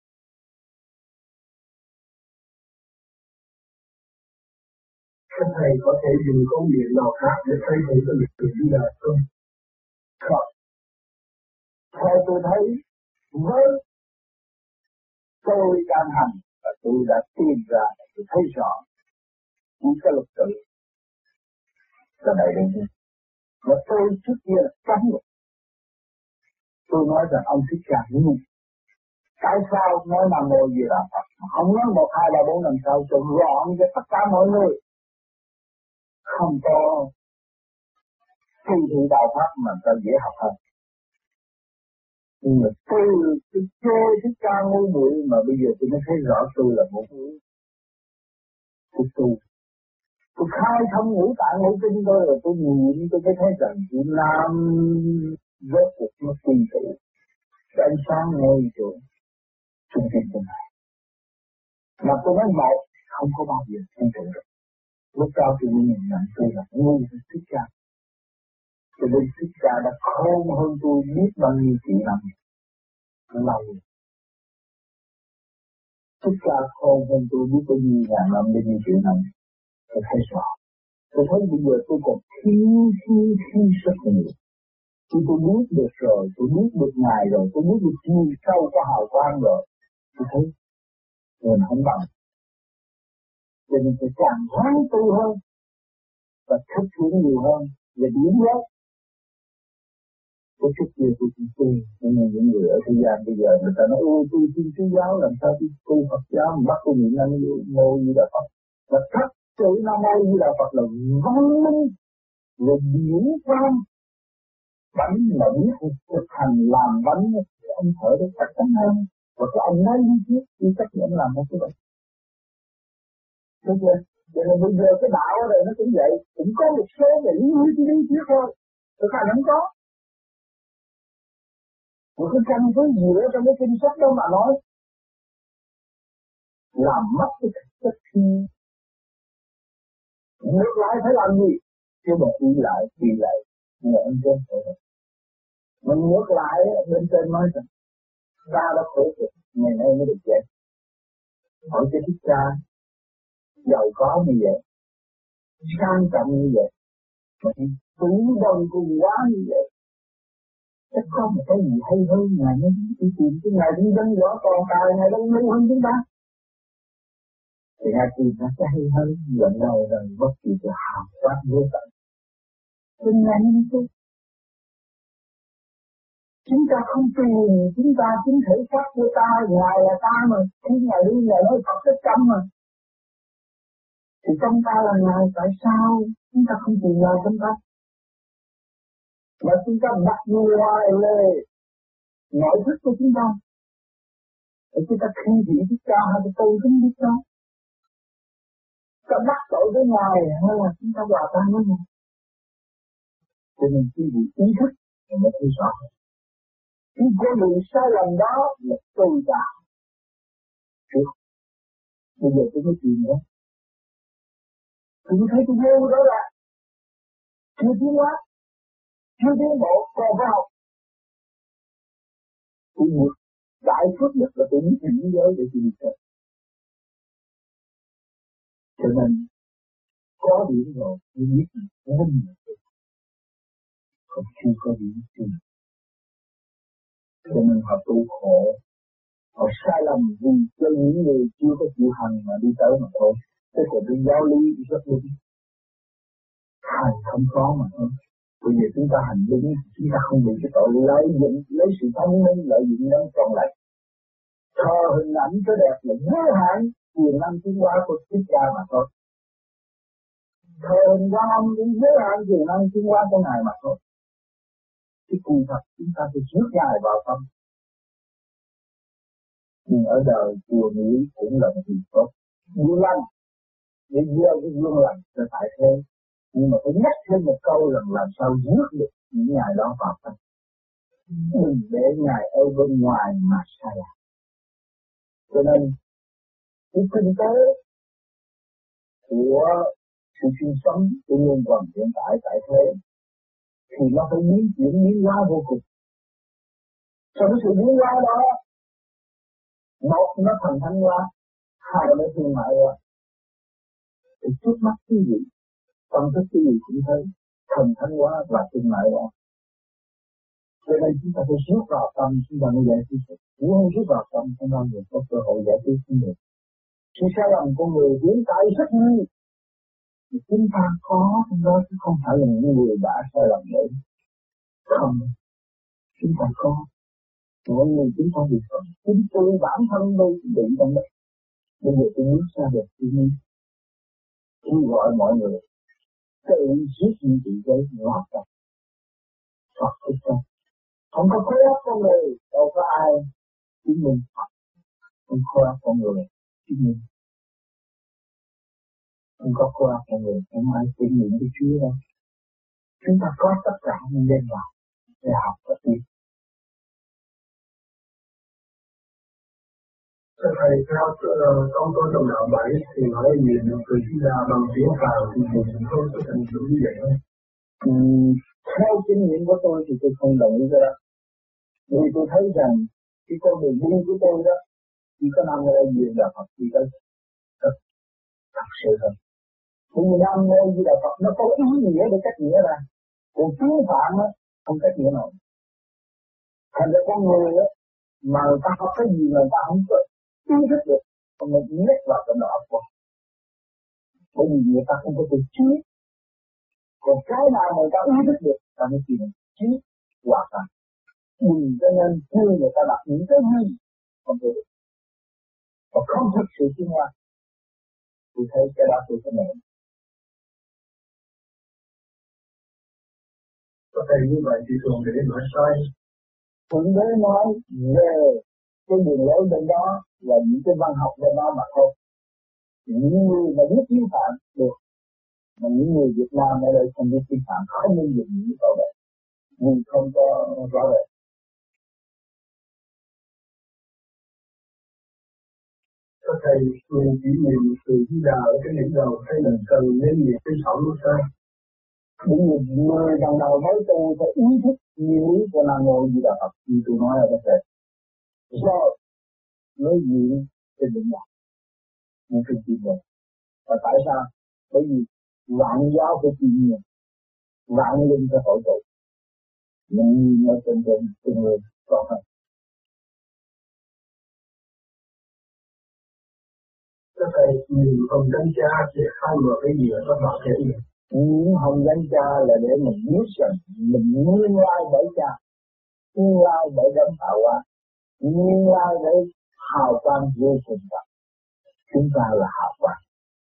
Các thầy có thể dùng công việc nào khác để thay đổi cái việc tự đi đời không? Không. Theo tôi thấy, với tôi đang hành và tôi đã tìm ra, tôi thấy rõ những cái luật tự cái này đây. Và tôi trước kia là cấm luật. Tôi nói rằng ông thích cha ngu. Tại sao nói Nam Mô Di Đà Phật không nói 1, 2, 3, 4, 5, 6 cho gọn cho tất cả mọi người, không có kỳ thị đạo pháp mà ta dễ học hơn. Nhưng mà tôi chơi thích ca ngu muội mà bây giờ tôi mới thấy rõ tôi là một người tôi khai thông ngũ tạng ngũ kinh tôi rồi tôi nhìn tôi mới thấy rằng chị Nam rốt cuộc nó kỳ thị cái ánh sáng ngôi chỗ trung tâm của này. Mà tôi nói một không có bao giờ kỳ thị được. Lúc cao tôi nhìn nhận tôi là ngu thích ca. Cho nên thích ca đã khôn hơn tôi biết bao nhiêu triệu năm lâu. Thích ca khôn hơn tôi biết bao nhiêu ngàn năm bao nhiêu triệu năm. Tôi thấy rõ. Tôi thấy bây giờ tôi còn thiếu rất nhiều. Khi tôi biết được rồi, tôi biết được Ngài rồi, tôi biết được chiều sâu của hào quang rồi, tôi thấy mình không bằng. Cho nên phải càng hoán tu hơn và thực hiện nhiều hơn và điểm nhất. Có chút kia tôi cũng tu, nhưng những người ở thế gian bây giờ người ta nói ôi tôi tin Chúa giáo làm sao tôi tu Phật giáo mà bắt tôi niệm Nam Mô Di Đà Phật. Và thật sự Nam Mô Di Đà Phật là văn minh, là điển quang. Bánh mà biết thực hành làm bánh thì ông thở được chắc chắn hơn. Và cái ông nói lý thuyết thì chắc chắn làm một cái bệnh. Đúng chưa? Cho nên bây giờ cái đạo ở đây nó cũng vậy. Cũng có một số về lý thuyết thôi. Thực hành không có. Một cái căn cứ dựa trong cái kinh sách đó mà nói. Làm mất cái thực chất thi. Ngược lại phải làm gì? Chứ mà đi lại. Nhờ anh trên thôi. Mình ngược lại bên trên nói rằng ta đã khổ cực, ngày nay mới được vậy. Hỏi cho thích ca giàu có như vậy, sang trọng như vậy, mà tự đồng cùng quá như vậy, chắc có một cái gì hay hơn Ngài mới đi tìm cái Ngài đi dân rõ toàn tài, Ngài đông lưu hơn chúng ta. Thì Ngài tìm ra cái hay hơn, lần đầu rằng bất kỳ cái hào quát vô tận. Nên Ngài đi tu. Chúng ta không tìm, chúng ta chính thể xác của ta, Ngài là ta mà, khi Ngài đi Ngài nói Phật tất tâm mà. Thì trong ta là Ngài, tại sao chúng ta không tìm Ngài trong ta? Mà chúng ta đặt ngoài lề nội thức của chúng ta. Để chúng ta khi vị Đức Cha hay là tu kính Đức Cha. Ta bắt tội với Ngài hay là chúng ta hòa tan với Ngài. Cho nên khi vị ý thức thì mới thấy rõ. Khi con đường sai lầm đó là tôi đã. Bây giờ tôi mới tìm nữa. Tôi thấy tôi vô đó là chưa tiến hóa, chưa tiến bộ, còn phải học. Tôi được đại phước nhất là tôi biết những giới để tôi đi chơi. Cho nên có điểm rồi tôi biết là không được. Còn chưa có điểm chưa. Cho nên họ tu khổ. Họ sai lầm vì cho những người chưa có chịu hành mà đi tới mà thôi. Thế còn cái giáo lý rất đúng. Hành không có mà thôi. Bây giờ chúng ta hành đúng, chúng ta không bị cái tội lợi dụng, lấy sự thông minh lợi dụng nó còn lại. Thờ hình ảnh cái đẹp là vô hạn, quyền năng tiến hóa của Thích Ca mà thôi. Thờ hình Quan Âm cũng vô hạn, quyền năng tiến hóa của Ngài mà thôi. Cái kỳ thật chúng ta phải rước Ngài vào tâm. Nhưng ở đời chùa nghĩ cũng là một việc tốt. Dương lành, để gieo cái dương lành cho tại thế. Nhưng mà phải nhắc thêm một câu rằng làm sao rước được những Ngài đó vào tâm. Đừng để Ngài ở bên ngoài mà sai lạc. Cho nên cái kinh tế của sự sinh sống của nhân vật hiện tại tại thế thì nó phải biến chuyển biến hóa vô cùng. Trong cái sự biến hóa đó, một nó thành thánh hóa, hai nó thương mại hóa. Thì trước mắt quý vị, tâm thức quý vị cũng thấy thành thánh hóa và thương mại hóa. Cho nên chúng ta phải rút vào tâm, chúng ta mới giải quyết được. Nếu không rút vào tâm, chúng ta mới có cơ hội giải quyết được. Sự sai lầm của người hiện tại rất nhiều. Thì chúng ta có trong đó chứ không phải là những người đã sai lầm nữa. Không, chúng ta có. Mọi người chúng ta bị không. Chính tôi bản thân tôi bị trong đó. Bây giờ tôi muốn ra được tôi muốn kêu gọi mọi người tự giết những chị gây lót ra. Phật thức tâm. Không có khối óc con người, đâu có ai chứng minh Phật. Không khối óc con người, chứng minh. Không có khối óc con người, không ai chứng minh cái Chúa đâu. Chúng ta có tất cả những đêm vào để học và biết. Thưa Thầy, theo trong tôi trong đạo 7 thì nói gì được từ khi ra bằng tiếng Phạn thì mình không có thành tựu như vậy thôi. Theo kinh nghiệm của tôi thì tôi không đồng ý cái đó. Vì tôi thấy rằng cái con đường đi của tôi đó chỉ có Nam Mô Di Đà Phật chỉ có thật sự thôi. Bởi vì Nam Mô Di Đà Phật nó có ý nghĩa để cách nghĩa ra. Còn tiếng Phạn á không cách nghĩa nổi. Thành ra con người á mà người ta học cái gì mà người ta không có ý thức được, không có nhét vào trong đầu óc. Bởi vì người ta không có tự trí. Còn cái nào mà người ta ý thức được ta mới tìm trí hoàn toàn. Cho nên khi người ta đặt những cái gì không được và không thực sự tiến hóa, tôi thấy cái đó tôi có mẹ. Có thể như vậy thì thường để nói sai. Thượng đế nói về cái đường lối bên đó là những cái văn học bên đó mà thôi. Những người mà biết tiếng Phạn được, mà những người Việt Nam ở đây không biết tiếng Phạn không nên dùng những câu đấy, vì không có rõ rệt. Có Thầy, mình chỉ niệm từ Di Đà ở cái điểm đầu hay là cần nên niệm cái sẵn lúc sao? Những người lần đầu mới tu phải ý thức nguyên lý của Nam Mô Di Đà Phật như tôi nói ở đây. Rồi mới diễn trên đỉnh đạo những cái chuyện này. Và tại sao? Bởi vì vạn giáo của thiên nhiên, vạn linh sẽ hội tụ. Mình ở trên từng người có phải. Có Thầy, niệm Hồng Danh Cha sẽ khai mở cái gì ở các bạn thể hiện? Niệm Hồng Danh Cha là để mình biết rằng mình nguyên lai bởi Cha, nguyên lai bởi đấng tạo hóa, nguyên lai bởi hào quang vô cùng tận. Chúng ta là hào quang.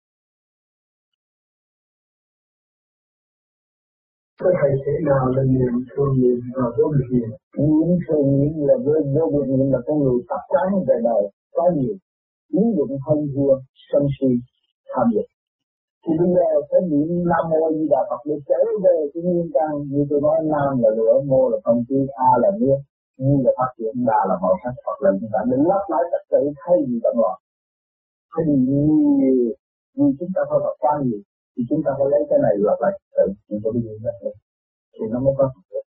Có Thầy, thế nào là niệm thường niệm và vô biệt niệm? Niệm thường niệm là vô biệt niệm là con người tập quán về đời có nhiều ứng dụng hơn thua sân si tham dục. Thì bây giờ phải niệm Nam Mô Di Đà Phật để trở về cái nguyên căn. Như tôi nói, Nam là lửa, Mô là không khí, A là nước, Như là phát triển, Đà là màu sắc, Phật là chúng ta để lắp lại trật tự thay vì động loạn. Thế thì như chúng ta phải Phật quan gì thì chúng ta phải lấy cái này lặp lại trật tự, chúng ta đi ra được thì nó mới có Phật được.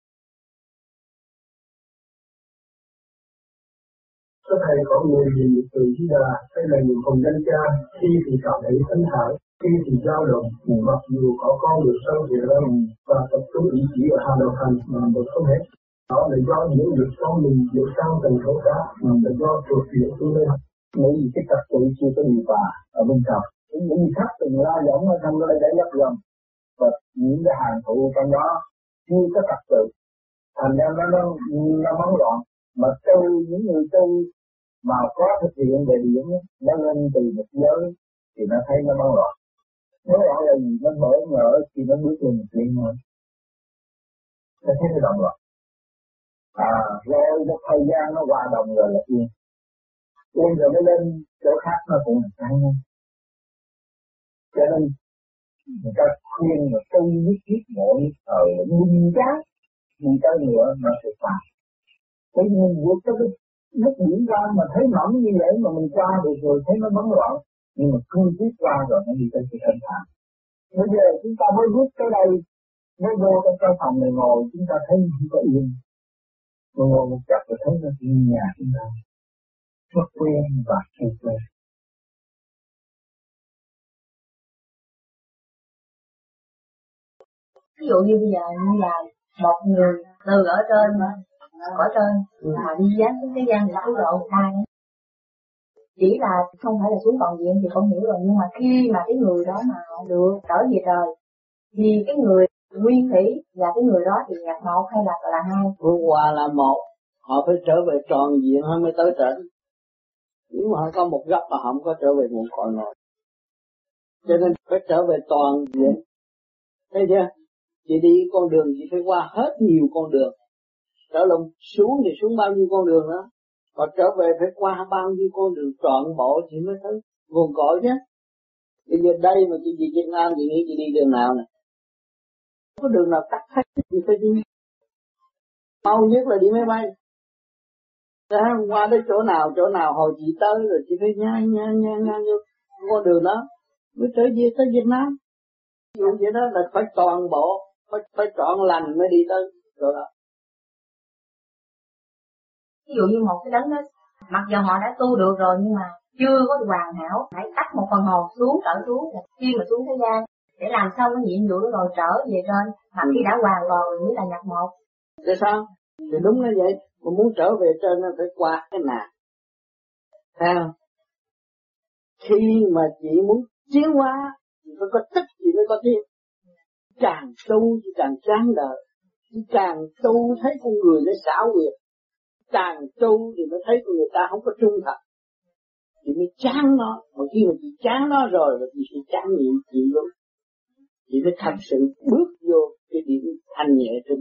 Có Thầy, có người niệm từ Di Đà hay là niệm Hồng Danh Cha khi thì cảm thấy thanh thản, khi thì dao động, mặc dù có con người sâu thiện lắm và tập trung ý chí ở hàng đầu hành mà một không hết. Đó là do những việc con mình chuyển sang tầng số khác, là do thuộc địa phương lên. Bởi vì cái trật tự chưa có điều hòa ở bên trong. Những gì khác từng la giống ở trong đây để lấp dần và những cái hàng thụ trong đó chưa có trật tự. Thành ra nó bấn loạn. Mà từ những người tu mà có thực hiện về điểm nó lên từ một giới thì nó thấy nó bấn loạn. Nó loạn là gì? Nó bỡ ngỡ khi nó bước lên một liên thôi. Nó thấy nó động loạn. Rồi một thời gian nó hòa đồng rồi là yên. Yên rồi nó lên chỗ khác nó cũng là sáng hơn. Cho nên người ta khuyên là tu nhất mỗi thời minh chán đi tới nữa nó sẽ phá. Bởi vì mình vượt tới cái nước biển ra mà thấy mỏng như vậy mà mình qua được rồi thấy nó bấn loạn, nhưng mà cương quyết qua rồi nó đi tới cái thanh thản. Bây giờ chúng ta mới bước tới đây Mới vô trong căn phòng này ngồi chúng ta thấy không có yên. Ngồi ngồi một chập rồi thấy nó như nhà chúng ta. Nó quen và không quen. Ví dụ như bây giờ như là một người từ ở trên mà đi dán xuống cái gian để cứu độ người ta, chỉ là không phải là xuống toàn diện thì không hiểu rồi, nhưng mà khi mà cái người đó mà được trở về trời thì cái người nguyên thủy là cái người đó thì nhập một hay là hai? Vừa qua là một, họ phải trở về tròn diện họ mới tới trển. Nếu mà họ có một góc mà họ không có trở về nguồn cội nổi, cho nên phải trở về toàn diện. Thấy chưa? Chị đi con đường chị phải qua hết nhiều con đường. Trở lòng xuống thì xuống bao nhiêu con đường đó, còn trở về phải qua bao nhiêu con đường trọn bộ chị mới thấy nguồn cội chứ. Bây giờ đây mà chị đi Việt Nam chị nghĩ chị đi đường nào nè? Không có đường nào tắt hết, chị phải đi. Mau nhất là đi máy bay. Qua đến chỗ nào hồi chị tới rồi chị phải ngang con đường đó mới trở về tới Việt Nam. Ví dụ vậy đó là phải toàn bộ, phải trọn lành mới đi tới chỗ đó. Ví dụ như một cái đấng đó, mặc dù họ đã tu được rồi nhưng mà chưa có hoàn hảo, phải tách một phần hồn xuống trở xuống, khi mà xuống thế gian để làm xong cái nhiệm vụ đó rồi trở về trên, mà khi đã hoàn toàn rồi mới là nhập một. Tại sao? Thì đúng là vậy, mà muốn trở về trên nó phải qua cái nào? Sao? Khi mà chị muốn tiến hóa thì phải có tích chị mới có tiến. Càng tu thì càng chán đời, càng tu thấy con người nó xảo quyệt, càng tu thì mới thấy con người ta không có trung thật, chị mới chán nó. Mà khi mà chị chán nó rồi thì chị sẽ chán nhiệm chị luôn. Chị mới thật sự bước vô cái điểm thanh nhẹ trên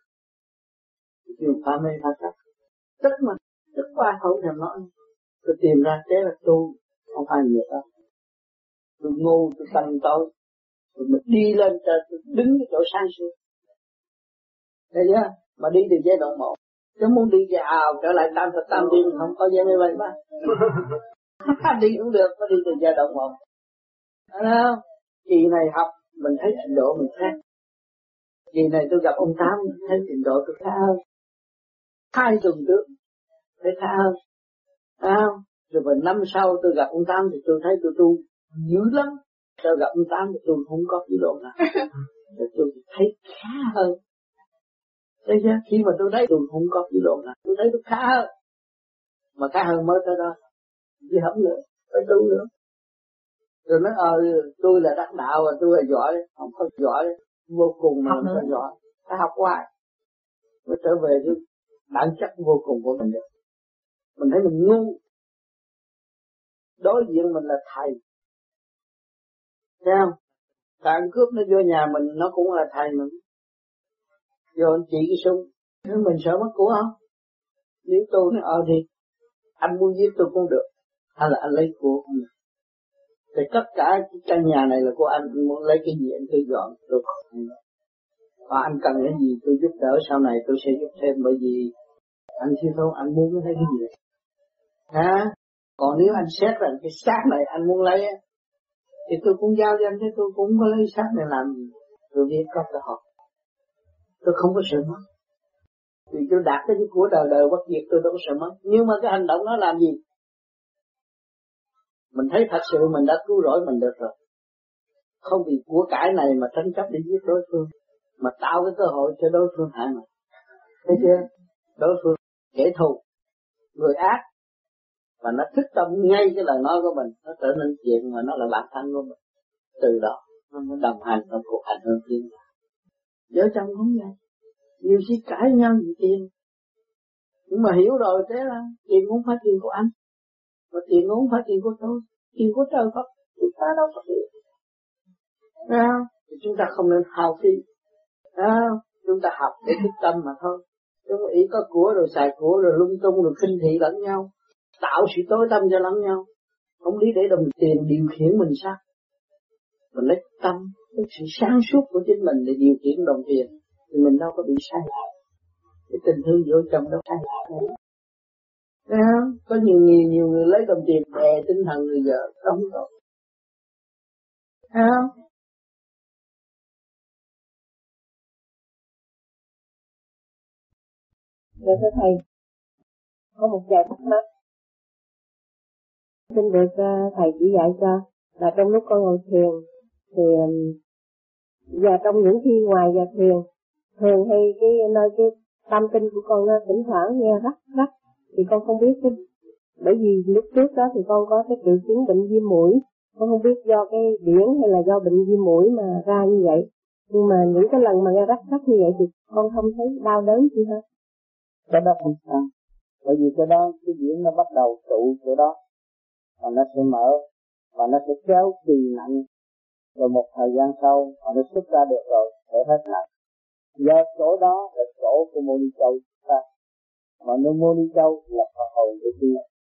pha mê pha sắc. Tức mà tức qua không thèm nói. Tôi tìm ra thế là tu, không phải nhiều đâu. Tôi ngu, tôi tâm tối, rồi mình đi lên trên, tôi đứng cái chỗ sáng suốt. Thấy chưa? Mà đi từ giai đoạn 1. Chứ muốn đi trở lại tam thiên không có giai đoạn 3. Đi cũng được, có đi từ giai đoạn 1. Thấy không? Kỳ này học, mình thấy trình độ mình khác. Kỳ này tôi gặp ông Tám, thấy trình độ tôi khá hơn. 2 tuần trước, thấy khá hơn. Thấy không? Rồi năm sau tôi gặp ông Tám thì tôi thấy tôi tu dữ lắm. Sau gặp ông Tám thì tôi không có cái độ nào. Rồi tôi thấy khá hơn. Thấy chưa? Khi mà tôi thấy tôi không có cái độ nào, tôi thấy tôi khá hơn. Mà khá hơn mới tới đó. Chứ không nữa, phải tu nữa. Rồi nói tôi là đắc đạo và tôi là giỏi. Không có giỏi vô cùng mà làm sao giỏi. Phải học hoài mới trở về cái bản chất vô cùng của mình được. Mình thấy mình ngu, đối diện mình là thầy. Thấy không? Thằng cướp nó vô nhà mình nó cũng là thầy mình. Vô anh chỉ cái súng, mình sợ mất của không? Nếu tôi nói thì anh muốn giết tôi cũng được, hay là anh lấy của không được. Thì tất cả cái căn nhà này là của anh muốn lấy cái gì anh cứ dọn, tôi không được. Và anh cần cái gì tôi giúp đỡ sau này tôi sẽ giúp thêm, bởi vì anh thiếu thốn, anh muốn thấy cái gì. Còn nếu anh xét rằng cái xác này anh muốn lấy thì tôi cũng giao cho anh, thế tôi cũng có lấy xác này làm gì. Tôi biết có cơ hội, tôi không có sợ mất. Vì tôi đạt tới cái của đời đời bất diệt, tôi đâu có sợ mất. Nhưng mà cái hành động nó làm gì? Mình thấy thật sự mình đã cứu rỗi mình được rồi. Không vì của cải này mà tranh chấp để giết đối phương, mà tạo cái cơ hội cho đối phương hại mình. Thấy chưa? Đối phương kẻ thù, người ác, và nó thức tâm ngay cái lời nói của mình, nó trở nên chuyện mà nó là bản thân của mình. Từ đó nó đồng hành trong cuộc hành hương thiên. Vợ chồng không vậy, nhiều khi cãi nhau vì tiền, nhưng mà hiểu rồi thế là tiền cũng phải tiền của anh, mà tiền cũng phải tiền của tôi, tiền của trời Phật, chúng ta đâu có tiền. Thì chúng ta không nên hao phí, chúng ta học để thức tâm mà thôi. Chúng ta ý có của rồi xài của rồi lung tung rồi khinh thị lẫn nhau, tạo sự tối tâm cho lẫn nhau. Không lý để đồng tiền điều khiển mình sao? Mình lấy tâm, lấy sự sáng suốt của chính mình để điều khiển đồng tiền, thì mình đâu có bị sai lạc. Cái tình thương vợ chồng đâu sai lạc nữa. Có nhiều người lấy đồng tiền đè tinh thần người vợ, không có. Dạ thưa thầy, có một vài thắc mắc xin được thầy chỉ dạy cho. Là trong lúc con ngồi thiền thì và trong những khi ngoài giờ thiền, thường hay cái nơi cái tâm kinh của con nó thỉnh thoảng nghe rắc rắc, thì con không biết cái, bởi vì lúc trước đó thì con có cái triệu chứng bệnh viêm mũi, con không biết do cái điển hay là do bệnh viêm mũi mà ra như vậy. Nhưng mà những cái lần mà nghe rắc rắc như vậy thì con không thấy đau đớn gì hết. Cái đó không sao, bởi vì cái đó cái điển nó bắt đầu trụ chỗ đó và nó sẽ mở và nó sẽ kéo kỳ nặng, rồi một thời gian sau họ nó xuất ra được rồi sẽ hết nặng. Do chỗ đó là chỗ của Mô Ni Châu ta, mà nơi Mô Ni Châu là phần hồn của kia.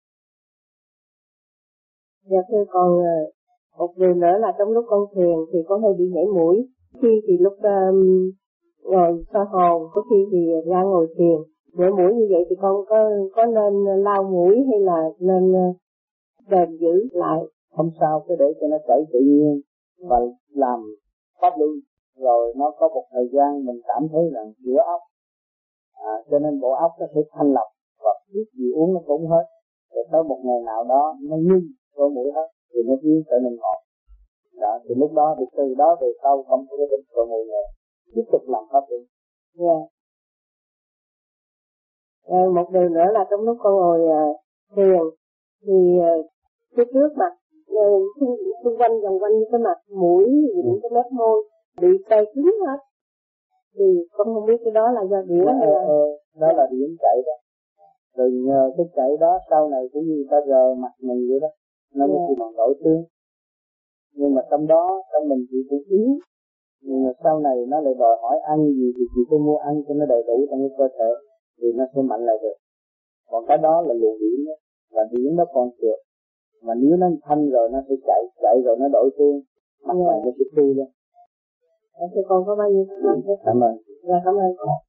Dạ thưa còn một điều nữa là trong lúc con thiền thì con hay bị nhảy mũi. Khi thì lúc ngồi soi hồn, có khi thì ra ngồi thiền nhảy mũi như vậy thì con có nên lau mũi hay là nên đền giữ lại? Không sao, cứ để cho nó chảy tự nhiên và làm pháp luân, rồi nó có một thời gian mình cảm thấy là rửa óc, cho nên bộ óc nó sẽ thanh lọc và biết gì uống nó cũng hết. Rồi tới một ngày nào đó nó ngưng có mũi hết thì nó biến trở nên ngọt. Đó, thì lúc đó thì từ đó về sau không có cái cơ hội này tiếp tục làm pháp luân. Một điều nữa là trong lúc con ngồi thiền thì phía trước mặt xung quanh vòng quanh như cái mặt mũi, những cái mép môi bị cay cứng hết, thì con không biết cái đó là do điển hay là đó là điển chạy đó. Rồi nhờ cái chạy đó sau này cũng như ta rờ mặt mình vậy đó, nó mới chỉ bằng đổi tướng. Nhưng mà trong đó trong mình chỉ cũng yếu, nhưng mà sau này nó lại đòi hỏi ăn gì thì chỉ phải mua ăn cho nó đầy đủ trong cái cơ thể thì nó sẽ mạnh lại được. Còn cái đó là luồng điển đó, và điển nó còn trượt, mà nếu nó thanh rồi nó sẽ chạy rồi nó đổi tương, mặt mày nó sẽ tươi lên. Thì con có bao nhiêu? Cảm ơn. Dạ cảm ơn.